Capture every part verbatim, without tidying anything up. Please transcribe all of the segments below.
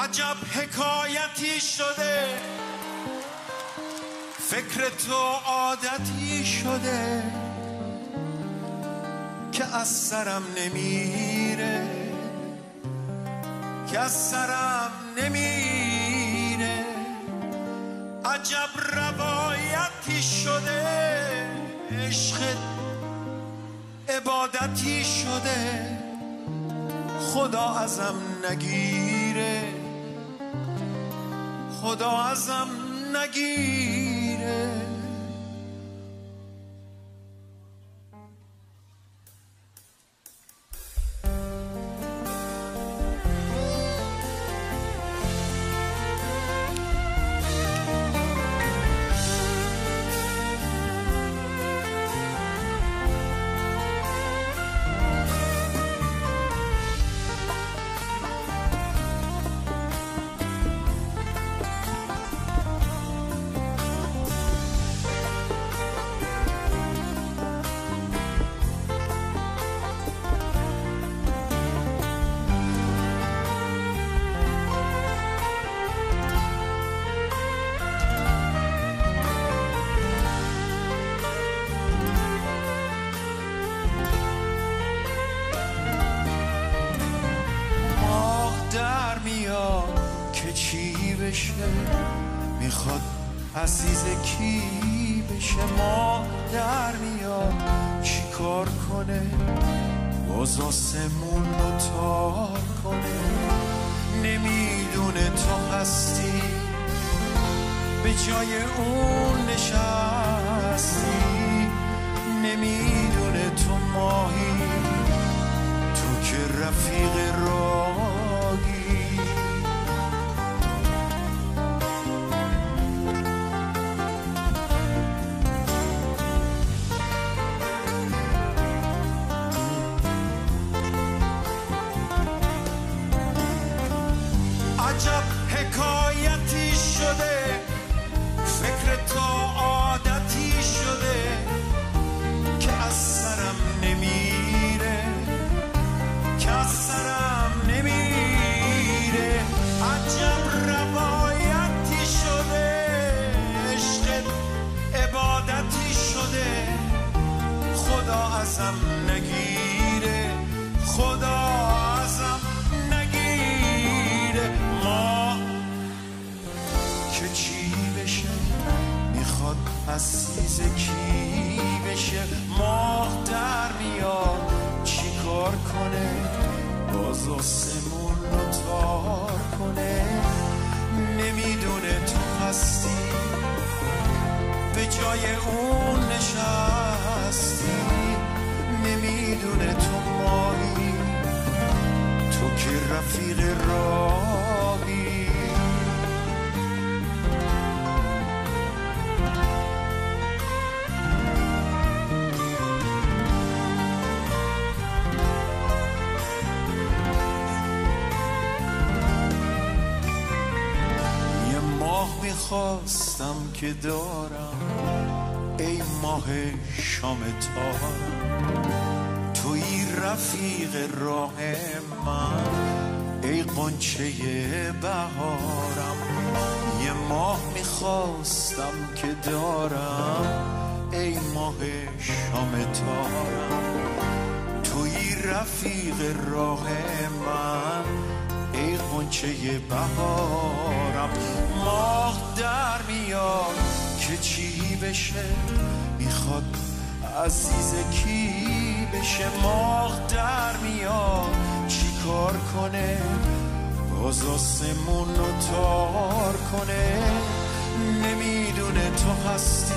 عجب حکایتی شده، فکر تو عادتی شده که از سرم نمیره، که از سرم نمیره. عجب روایتی شده، عشق عبادتی شده، خدا ازم نگیره، خدا ازم نگیره. میخواد عزیز کی بشه، ماه در میاد چی کار کنه، باز آسمون رو تار کنه. نمیدونه تو هستی، به جای اون نشستی. نمیدونه تو ماهی، تو که رفیق راهی. عجب حکایتی شده، فکر تو عادتی شده که از سرم نمیره، که از سرم نمیره. عجب روایتی شده، عشق عبادتی شده، خدا ازم نگیره، خدا ازم نگیره. ما که چی بشه، میخواد عزیز کی بشه، ماه در میاد چی کار کنه، باز آسمون رو تار کنه. نمیدونه تو هستی، به جای اون نشستی. نمیدونه تو ماهی، تو که رفیق راهی. یه ماه میخواستم که دارم، ای ماه شام تارم، توی رفیق راه من، ای غنچه بهارم. یه ماه میخواستم که دارم، ای ماه شام تارم، توی رفیق راه من، ای غنچه بهارم. ماه در میاد که چی بشه، میخواد عزیز کی بشه. ماه در میاد چی کار کنه، باز آسمون رو تار کنه. نمیدونه تو هستی،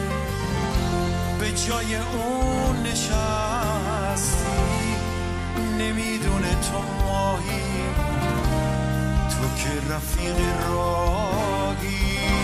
به جای اون نشستی. نمیدونه تو ماهی، تو که رفیق راهی.